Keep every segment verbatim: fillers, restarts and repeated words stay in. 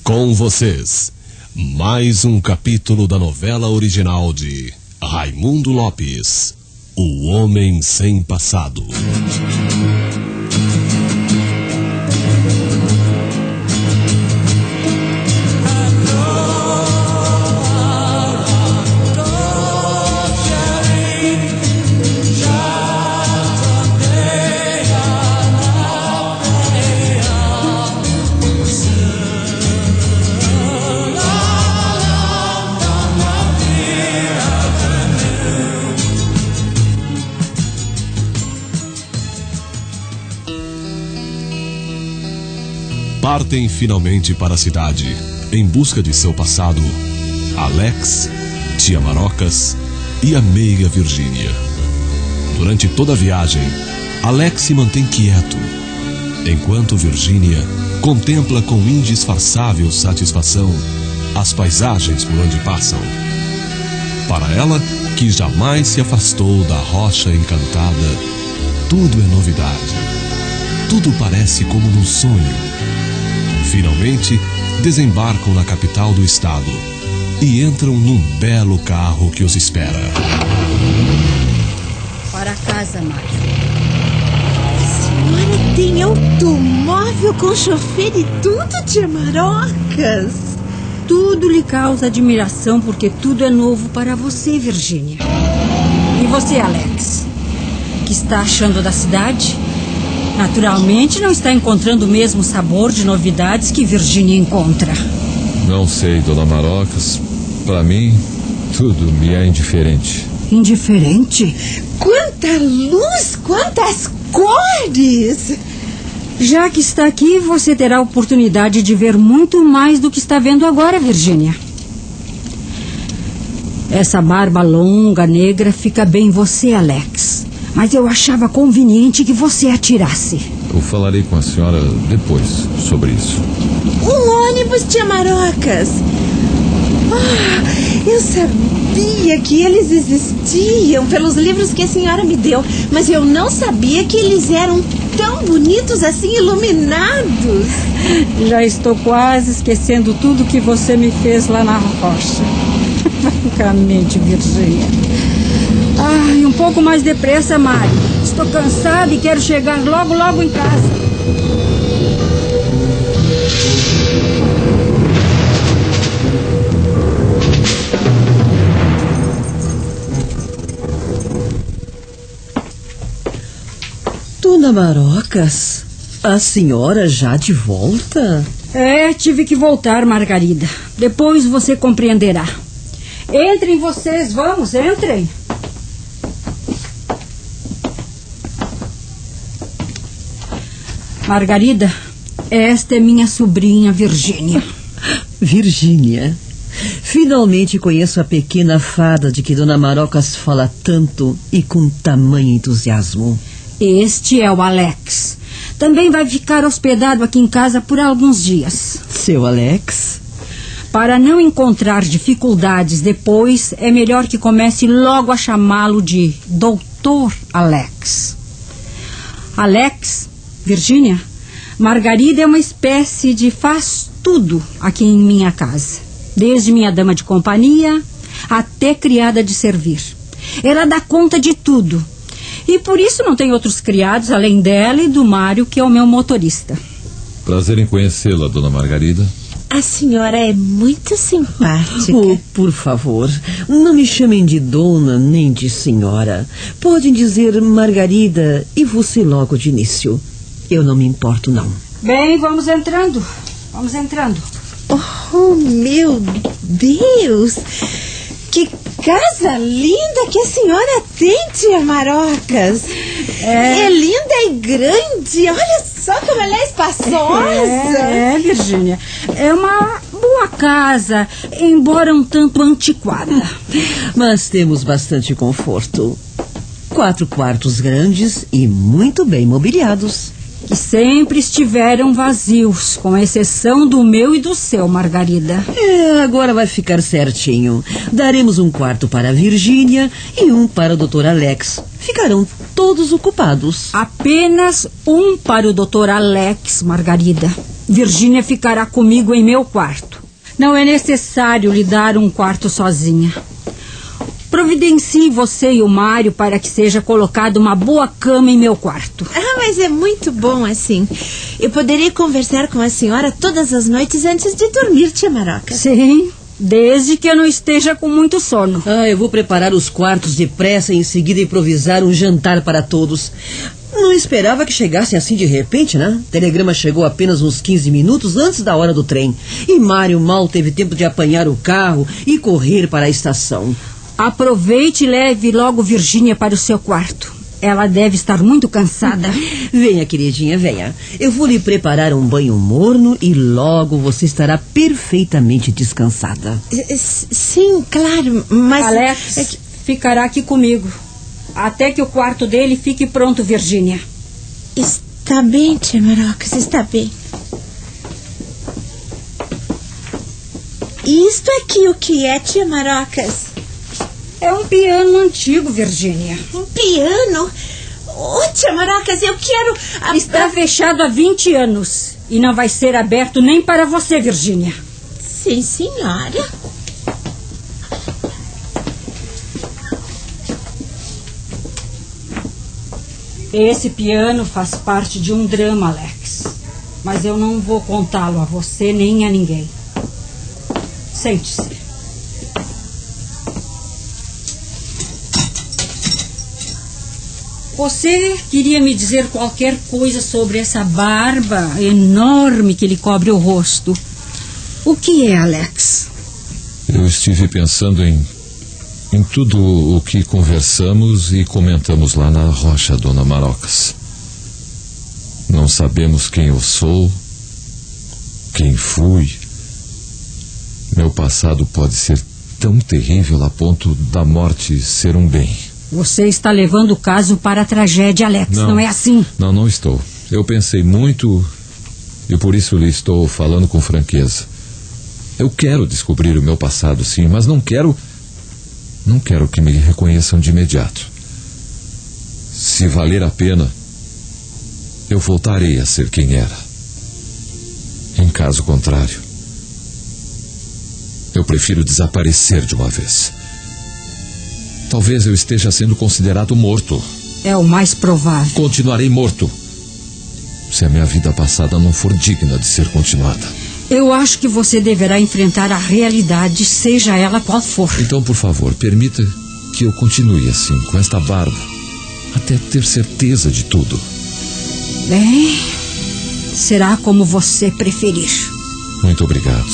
Com vocês, mais um capítulo da novela original de Raimundo Lopes, O Homem Sem Passado. Partem finalmente para a cidade, em busca de seu passado, Alex, tia Marocas e a meiga Virgínia. Durante toda a viagem, Alex se mantém quieto, enquanto Virgínia contempla com indisfarçável satisfação as paisagens por onde passam. Para ela, que jamais se afastou da rocha encantada, tudo é novidade. Tudo parece como num sonho. Finalmente, desembarcam na capital do estado e entram num belo carro que os espera. Para casa, Mário. A senhora tem automóvel com chofer e tudo, tia Marocas? Tudo lhe causa admiração porque tudo é novo para você, Virgínia. E você, Alex? O que está achando da cidade? Naturalmente não está encontrando o mesmo sabor de novidades que Virgínia encontra. Não sei, dona Marocas. Para mim, tudo me é indiferente. Indiferente? Quanta luz, quantas cores! Já que está aqui, você terá a oportunidade de ver muito mais do que está vendo agora, Virgínia. Essa barba longa, negra, fica bem em você, Alex. Mas eu achava conveniente que você a tirasse. Eu falarei com a senhora depois sobre isso. Um ônibus, tia Marocas! Ah, eu sabia que eles existiam pelos livros que a senhora me deu, mas eu não sabia que eles eram tão bonitos assim, iluminados. Já estou quase esquecendo tudo que você me fez lá na rocha. Francamente, Virgínia. Ai, um pouco mais depressa, Mário. Estou cansada e quero chegar logo, logo em casa. Dona Marocas, a senhora já de volta? É, tive que voltar, Margarida. Depois você compreenderá. Entrem vocês, vamos, entrem. Margarida, esta é minha sobrinha Virgínia. Virgínia, finalmente conheço a pequena fada de que Dona Marocas fala tanto e com tamanho entusiasmo. Este é o Alex. Também vai ficar hospedado aqui em casa por alguns dias. Seu Alex? Para não encontrar dificuldades depois, é melhor que comece logo a chamá-lo de doutor Alex. Alex, Virgínia, Margarida é uma espécie de faz tudo aqui em minha casa. Desde minha dama de companhia até criada de servir. Ela dá conta de tudo. E por isso não tem outros criados além dela e do Mário, que é o meu motorista. Prazer em conhecê-la, dona Margarida. A senhora é muito simpática. Oh, por favor, não me chamem de dona nem de senhora. Podem dizer Margarida e você logo de início. Eu não me importo, não. Bem, vamos entrando. Vamos entrando. Oh, meu Deus! Que casa linda que a senhora tem, tia Marocas. É, é linda e grande. Olha só como ela é espaçosa. É, é, Virgínia. É uma boa casa, embora um tanto antiquada. Mas temos bastante conforto. Quatro quartos grandes e muito bem mobiliados. Que sempre estiveram vazios, com exceção do meu e do seu, Margarida. É, agora vai ficar certinho. Daremos um quarto para a Virgínia e um para o doutor Alex. Ficarão todos ocupados. Apenas um para o doutor Alex, Margarida. Virgínia ficará comigo em meu quarto. Não é necessário lhe dar um quarto sozinha. Providencie você e o Mário para que seja colocada uma boa cama em meu quarto. Ah, mas é muito bom assim. Eu poderei conversar com a senhora todas as noites antes de dormir, tia Maroca. Sim, desde que eu não esteja com muito sono. Ah, eu vou preparar os quartos depressa e em seguida improvisar um jantar para todos. Não esperava que chegassem assim de repente, né? O telegrama chegou apenas uns quinze minutos antes da hora do trem. E Mário mal teve tempo de apanhar o carro e correr para a estação. Aproveite e leve logo Virgínia para o seu quarto. Ela deve estar muito cansada. Venha, queridinha, venha. Eu vou lhe preparar um banho morno e logo você estará perfeitamente descansada. Sim, claro, mas... Alex é que... ficará aqui comigo. Até que o quarto dele fique pronto, Virgínia. Está bem, tia Marocas, está bem. E isto aqui o que é, tia Marocas? É um piano antigo, Virgínia. Um piano? Oh, tia Marocas, eu quero... A... Está fechado há vinte anos e não vai ser aberto nem para você, Virgínia. Sim, senhora. Esse piano faz parte de um drama, Alex. Mas eu não vou contá-lo a você nem a ninguém. Sente-se. Você queria me dizer qualquer coisa sobre essa barba enorme que lhe cobre o rosto. O que é, Alex? Eu estive pensando em... em tudo o que conversamos e comentamos lá na rocha, dona Marocas. Não sabemos quem eu sou, quem fui. Meu passado pode ser tão terrível a ponto da morte ser um bem. Você está levando o caso para a tragédia, Alex, não, não é assim? Não, não estou. Eu pensei muito e por isso lhe estou falando com franqueza. Eu quero descobrir o meu passado, sim, mas não quero... Não quero que me reconheçam de imediato. Se valer a pena, eu voltarei a ser quem era. Em caso contrário, eu prefiro desaparecer de uma vez. Talvez eu esteja sendo considerado morto. É o mais provável. Continuarei morto, se a minha vida passada não for digna de ser continuada. Eu acho que você deverá enfrentar a realidade, seja ela qual for. Então, por favor, permita que eu continue assim, com esta barba, até ter certeza de tudo. Bem, será como você preferir. Muito obrigado.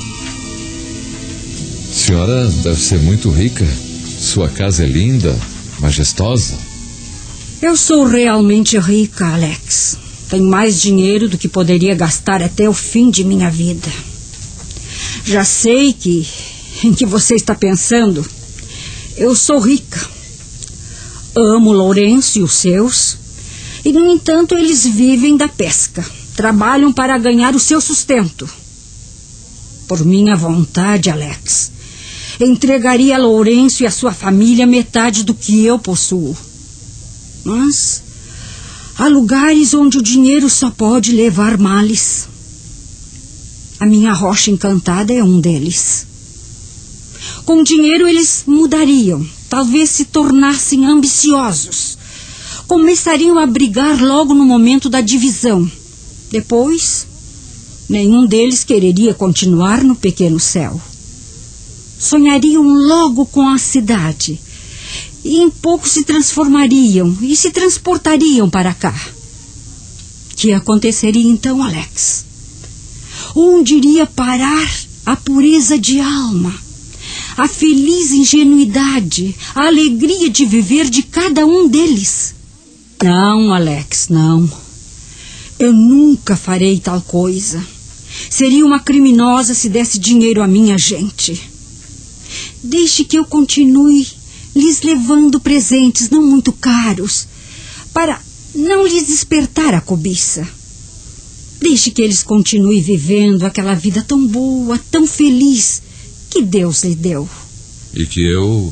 A senhora deve ser muito rica. Sua casa é linda, majestosa. Eu sou realmente rica, Alex. Tenho mais dinheiro do que poderia gastar até o fim de minha vida. Já sei que em que você está pensando. Eu sou rica. Amo Lourenço e os seus. E, no entanto, eles vivem da pesca. Trabalham para ganhar o seu sustento. Por minha vontade, Alex, entregaria a Lourenço e a sua família metade do que eu possuo. Mas há lugares onde o dinheiro só pode levar males. A minha rocha encantada é um deles. Com dinheiro eles mudariam, talvez se tornassem ambiciosos. Começariam a brigar logo no momento da divisão. Depois, nenhum deles quereria continuar no pequeno céu. Sonhariam logo com a cidade. E em pouco se transformariam e se transportariam para cá. Que aconteceria então, Alex? Onde iria parar a pureza de alma, a feliz ingenuidade, a alegria de viver de cada um deles? Não, Alex, não. Eu nunca farei tal coisa. Seria uma criminosa se desse dinheiro à minha gente. Deixe que eu continue lhes levando presentes não muito caros, para não lhes despertar a cobiça. Deixe que eles continuem vivendo aquela vida tão boa, tão feliz, que Deus lhe deu. E que eu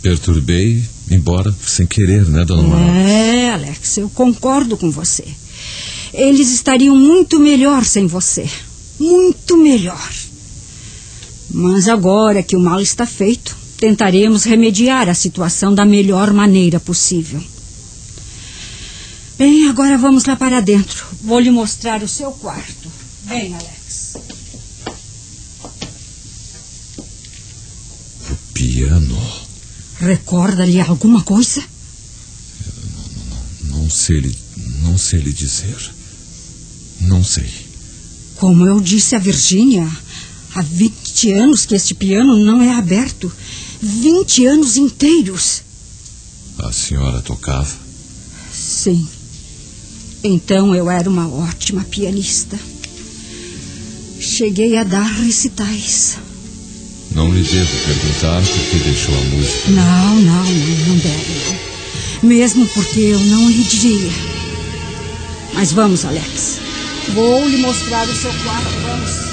perturbei, embora sem querer, né, dona Marocas? É, Alex, eu concordo com você. Eles estariam muito melhor sem você. Muito melhor. Mas agora que o mal está feito, tentaremos remediar a situação da melhor maneira possível. Bem, agora vamos lá para dentro. Vou lhe mostrar o seu quarto. Vem, Alex. O piano. Recorda-lhe alguma coisa? Não, não, não sei lhe, não sei lhe dizer. Não sei. Como eu disse a Virgínia, há vinte anos que este piano não é aberto. Vinte anos inteiros. A senhora tocava? Sim. Então eu era uma ótima pianista. Cheguei a dar recitais. Não lhe devo perguntar por que deixou a música. Não, não, não, não deve. Não. Mesmo porque eu não lhe diria. Mas vamos, Alex. Vou lhe mostrar o seu quarto. Vamos.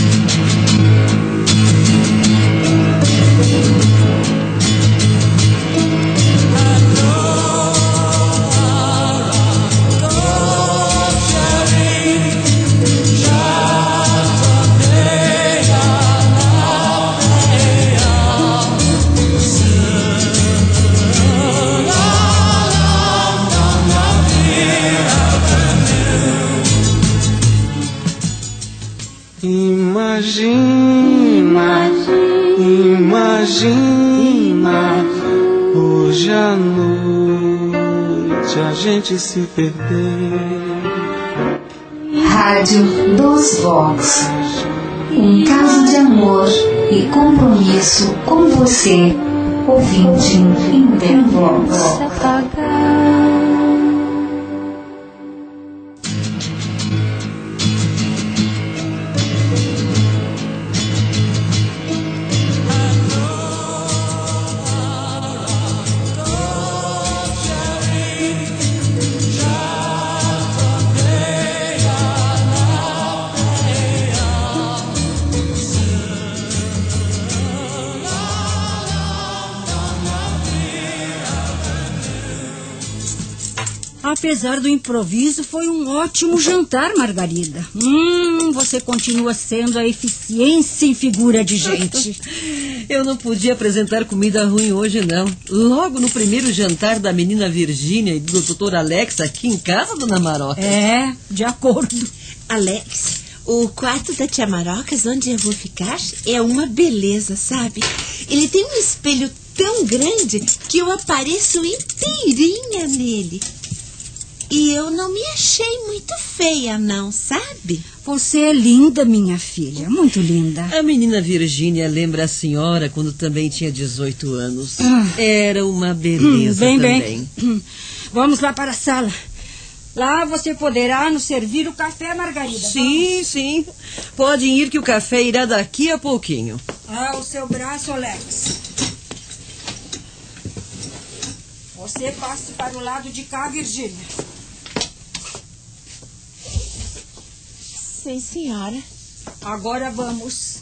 Imagina, imagina, hoje à noite a gente se perder. Rádio dos Vox. Um caso de amor e compromisso com você, ouvinte em Vox. Apesar do improviso, foi um ótimo jantar, Margarida. Hum, você continua sendo a eficiência em figura de gente. Eu não podia apresentar comida ruim hoje, não. Logo no primeiro jantar da menina Virgínia e do doutor Alex aqui em casa, dona Maroca. É, de acordo. Alex, o quarto da tia Marocas, onde eu vou ficar, é uma beleza, sabe? Ele tem um espelho tão grande que eu apareço inteirinha nele. E eu não me achei muito feia, não, sabe? Você é linda, minha filha, muito linda. A menina Virgínia lembra a senhora quando também tinha dezoito anos. Ah. Era uma beleza hum, bem, também. Bem. Vamos lá para a sala. Lá você poderá nos servir o café, Margarida. Sim, Vamos. sim. Podem ir que o café irá daqui a pouquinho. Ah, o seu braço, Alex. Você passe para o lado de cá, Virgínia. Sim, senhora. Agora vamos.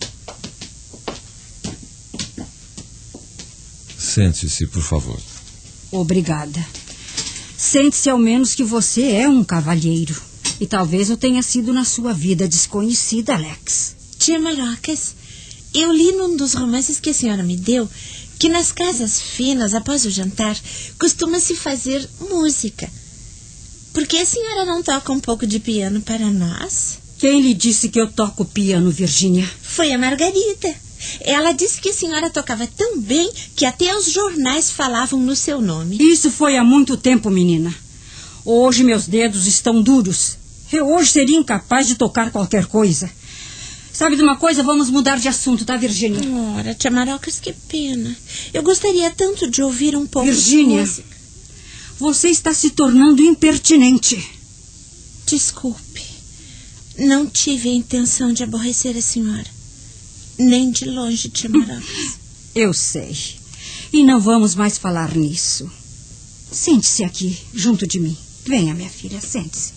Sente-se, por favor. Obrigada. Sente-se ao menos que você é um cavalheiro. E talvez eu tenha sido na sua vida desconhecida, Alex. Tia Marocas, eu li num dos romances que a senhora me deu que nas casas finas, após o jantar, costuma-se fazer música. Por que a senhora não toca um pouco de piano para nós? Quem lhe disse que eu toco piano, Virgínia? Foi a Margarida. Ela disse que a senhora tocava tão bem que até os jornais falavam no seu nome. Isso foi há muito tempo, menina. Hoje meus dedos estão duros. Eu hoje seria incapaz de tocar qualquer coisa. Sabe de uma coisa? Vamos mudar de assunto, tá, Virgínia? Ora, tia Marocas, que pena. Eu gostaria tanto de ouvir um pouco Virgínia, de música. Você está se tornando impertinente. Desculpe. Não tive a intenção de aborrecer a senhora. Nem de longe, tia Marocas. Eu sei. E não vamos mais falar nisso. Sente-se aqui, junto de mim. Venha, minha filha, sente-se.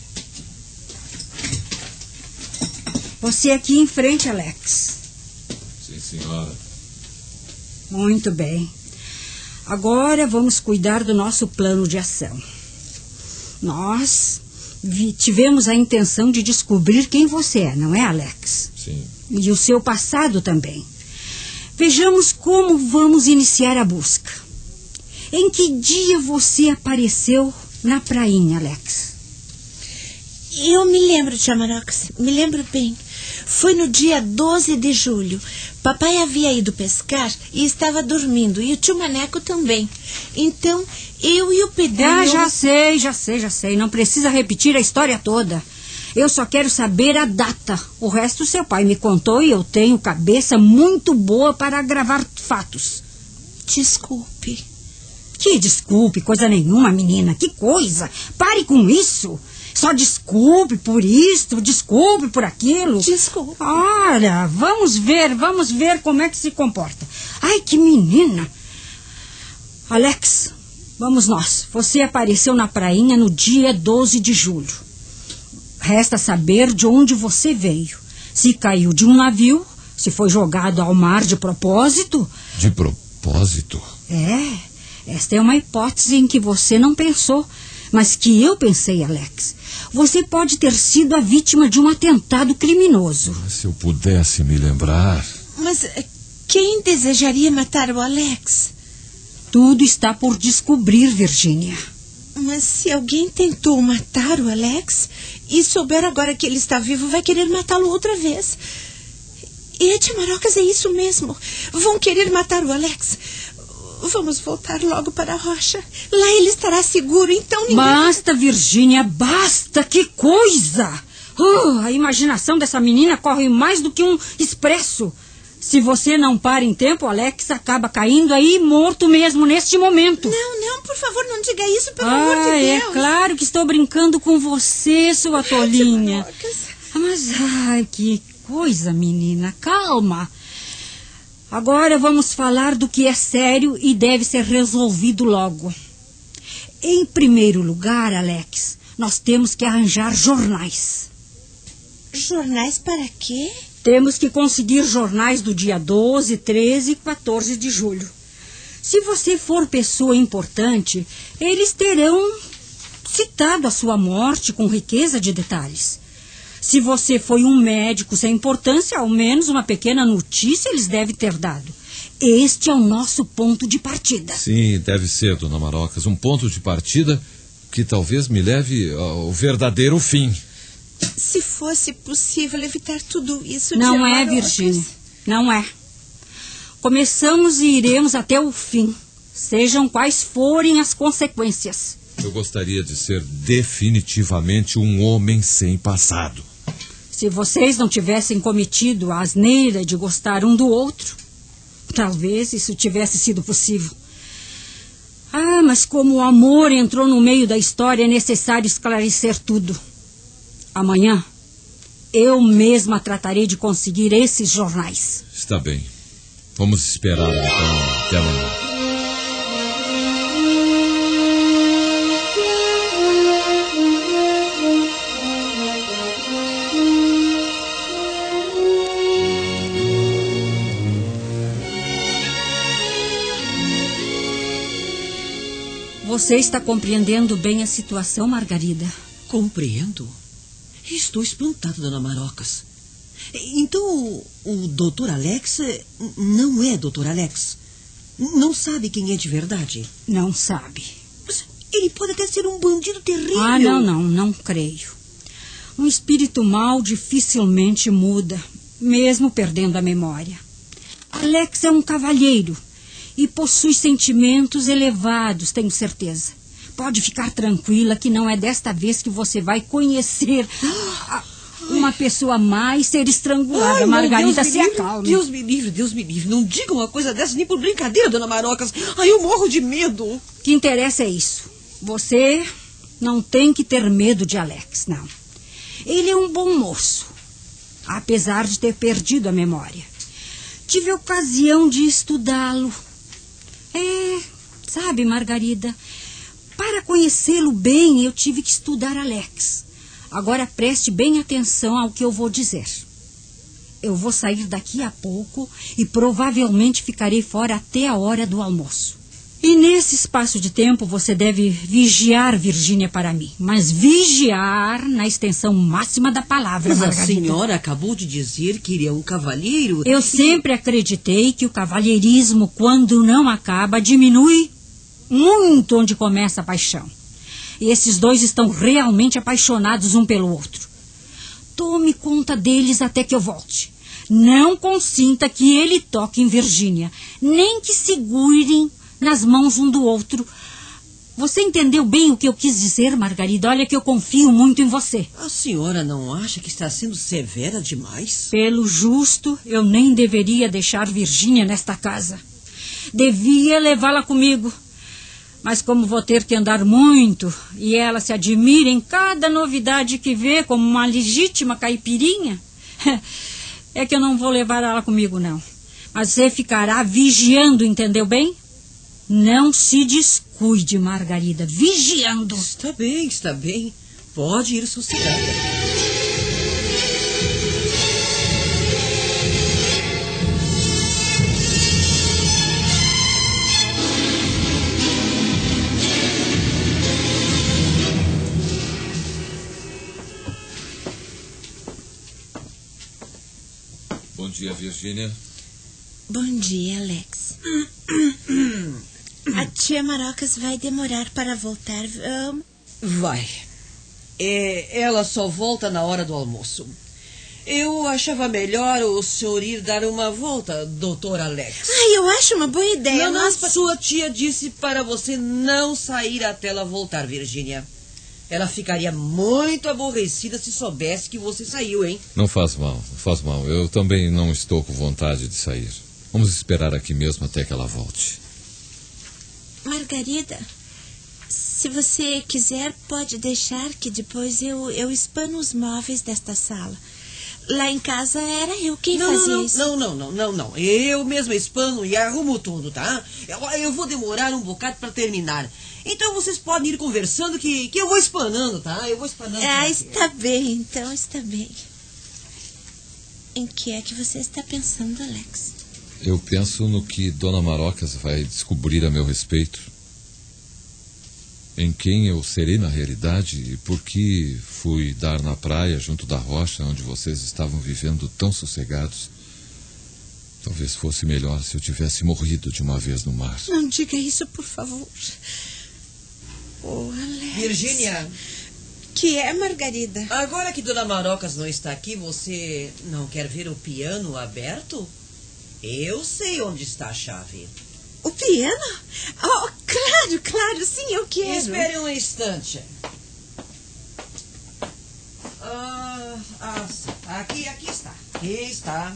Você aqui em frente, Alex. Sim, senhora. Muito bem. Agora vamos cuidar do nosso plano de ação. Nós vi, tivemos a intenção de descobrir quem você é, não é, Alex? Sim. E o seu passado também. Vejamos como vamos iniciar a busca. Em que dia você apareceu na prainha, Alex? Eu me lembro, tia Marocas, me lembro bem. Foi no dia doze de julho. Papai havia ido pescar e estava dormindo, e o tio Maneco também. Então, eu e o Pedrinho... Ah, já sei, já sei, já sei. Não precisa repetir a história toda. Eu só quero saber a data. O resto seu pai me contou e eu tenho cabeça muito boa para gravar fatos. Desculpe. Que desculpe, coisa nenhuma, menina. Que coisa. Pare com isso. Só desculpe por isto, desculpe por aquilo. Desculpe. Olha, vamos ver, vamos ver como é que se comporta. Ai, que menina. Alex, vamos nós. Você apareceu na prainha no dia doze de julho. Resta saber de onde você veio. Se caiu de um navio, se foi jogado ao mar de propósito. De propósito? É, esta é uma hipótese em que você não pensou, mas que eu pensei, Alex. Você pode ter sido a vítima de um atentado criminoso. Se eu pudesse me lembrar... Mas quem desejaria matar o Alex? Tudo está por descobrir, Virgínia. Mas se alguém tentou matar o Alex e souber agora que ele está vivo, vai querer matá-lo outra vez. E, tia Marocas, é isso mesmo. Vão querer matar o Alex. Vamos voltar logo para a rocha. Lá ele estará seguro, então ninguém... Basta, Virgínia, basta! Que coisa! Uh, a imaginação dessa menina corre mais do que um expresso. Se você não para em tempo, Alex acaba caindo aí morto mesmo neste momento. Não, não, por favor, não diga isso, pelo ah, amor de Deus. É claro que estou brincando com você, sua tolinha. Mas, ai, que coisa, menina. Calma. Agora vamos falar do que é sério e deve ser resolvido logo. Em primeiro lugar, Alex, nós temos que arranjar jornais. Jornais para quê? Temos que conseguir jornais do dia doze, treze e quatorze de julho. Se você for pessoa importante, eles terão citado a sua morte com riqueza de detalhes. Se você foi um médico sem importância, ao menos uma pequena notícia eles devem ter dado. Este é o nosso ponto de partida. Sim, deve ser, dona Marocas. Um ponto de partida que talvez me leve ao verdadeiro fim. Se fosse possível evitar tudo isso... Não é, Virgínia. Não é. Começamos e iremos até o fim. Sejam quais forem as consequências. Eu gostaria de ser definitivamente um homem sem passado. Se vocês não tivessem cometido a asneira de gostar um do outro, talvez isso tivesse sido possível. Ah, mas como o amor entrou no meio da história, é necessário esclarecer tudo. Amanhã, eu mesma tratarei de conseguir esses jornais. Está bem. Vamos esperar, então, até amanhã. Você está compreendendo bem a situação, Margarida? Compreendo. Estou espantada, dona Marocas. Então, o, o doutor Alex não é doutor Alex? Não sabe quem é de verdade? Não sabe. Mas ele pode até ser um bandido terrível. Ah, não, não, não creio. Um espírito mau dificilmente muda, mesmo perdendo a memória. Alex é um cavalheiro e possui sentimentos elevados, tenho certeza. Pode ficar tranquila que não é desta vez que você vai conhecer a, uma pessoa má e ser estrangulada. Ai, Margarida, Deus se me livre, acalme. Deus me livre, Deus me livre. Não diga uma coisa dessa nem por brincadeira, dona Marocas. Ai, eu morro de medo. O que interessa é isso. Você não tem que ter medo de Alex, não. Ele é um bom moço, apesar de ter perdido a memória. Tive a ocasião de estudá-lo. É, sabe, Margarida, para conhecê-lo bem, eu tive que estudar Alex. Agora preste bem atenção ao que eu vou dizer. Eu vou sair daqui a pouco e provavelmente ficarei fora até a hora do almoço. E nesse espaço de tempo você deve vigiar Virgínia para mim. Mas vigiar na extensão máxima da palavra, Mas Margarida. a senhora acabou de dizer que ele é um cavalheiro. Eu sempre acreditei que o cavalheirismo, quando não acaba, diminui muito onde começa a paixão. E esses dois estão realmente apaixonados um pelo outro. Tome conta deles até que eu volte. Não consinta que ele toque em Virgínia, nem que segurem nas mãos um do outro. Você entendeu bem o que eu quis dizer, Margarida? Olha que eu confio muito em você. A senhora não acha que está sendo severa demais? Pelo justo, eu nem deveria deixar Virgínia nesta casa. Devia levá-la comigo. Mas como vou ter que andar muito e ela se admira em cada novidade que vê como uma legítima caipirinha, é que eu não vou levar ela comigo, não. Mas você ficará vigiando, entendeu bem? Não se descuide, Margarida, vigiando. Está bem, está bem. Pode ir sossegada. Bom dia, Virgínia. Bom dia, Alex. A tia Marocas vai demorar para voltar. Um... Vai. É, ela só volta na hora do almoço. Eu achava melhor o senhor ir dar uma volta, doutor Alex. Ai, eu acho uma boa ideia. Não, Nós... não, sua tia disse para você não sair até ela voltar, Virgínia. Ela ficaria muito aborrecida se soubesse que você saiu, hein? Não faz mal, não faz mal. Eu também não estou com vontade de sair. Vamos esperar aqui mesmo até que ela volte. Margarida, se você quiser, pode deixar que depois eu, eu espano os móveis desta sala. Lá em casa era eu quem não, fazia não, isso. Não, não, não, não, não. Eu mesma espano e arrumo tudo, tá? Eu, eu vou demorar um bocado para terminar. Então vocês podem ir conversando que, que eu vou espanando, tá? Eu vou espanando. Ah, está bem, então está bem. Em que é que você está pensando, Alex? Eu penso no que Dona Marocas vai descobrir a meu respeito. Em quem eu serei na realidade e por que fui dar na praia junto da rocha onde vocês estavam vivendo tão sossegados. Talvez fosse melhor se eu tivesse morrido de uma vez no mar. Não diga isso, por favor. Oh, Alex. Virgínia. Que é, Margarida? Agora que Dona Marocas não está aqui, você não quer ver o piano aberto? Eu sei onde está a chave. O piano? Oh, claro, claro, sim, eu quero. Espere um instante. Ah, ah, aqui, aqui está. Aqui está.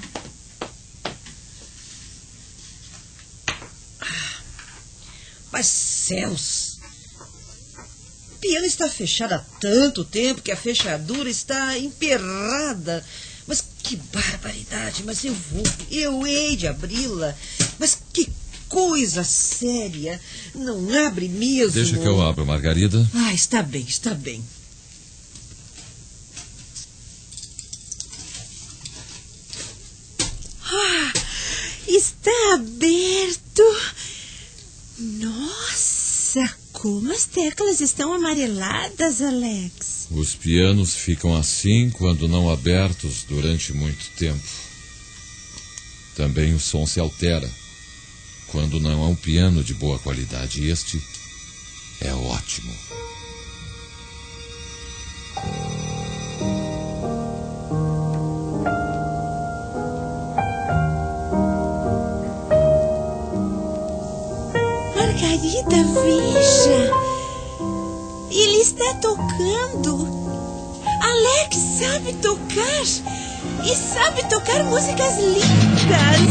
Ah, mas céus! O piano está fechado há tanto tempo que a fechadura está emperrada. Mas que barbaridade! Mas eu vou, eu hei de abri-la. Mas que coisa séria! Não abre mesmo. Deixa que eu abro, Margarida. Ah, está bem, está bem. Ah, está aberto. Nossa, como as teclas estão amareladas, Alex. Os pianos ficam assim quando não abertos durante muito tempo. Também o som se altera quando não é um piano de boa qualidade. E este é ótimo. Margarida, veja. Ele está tocando. Alex sabe tocar. E sabe tocar músicas lindas.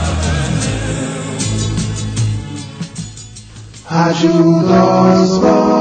Rádio Nós